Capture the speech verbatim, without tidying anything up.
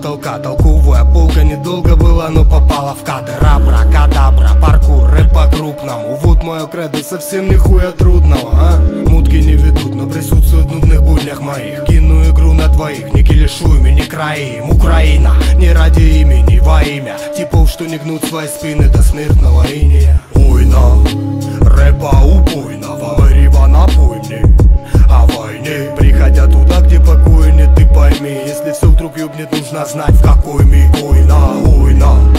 потолка. Толковая полка недолго была, но попала в кадр. Абракадабра, паркур, рэп по-крупному. Вот мое кредо, совсем нихуя трудного, а? Мутки не ведут, но присутствуют в нудных буднях моих. Кину игру на двоих, не килишуем и не краим. Украина, не ради имени, во имя типов, что не гнут свои спины до смертного иния. Война, рэпа убойного, Мэриба напой мне о войне. Приходя туда, где покоя нет, ты пойми, если все вдруг ёбнет, нужно знать, в какой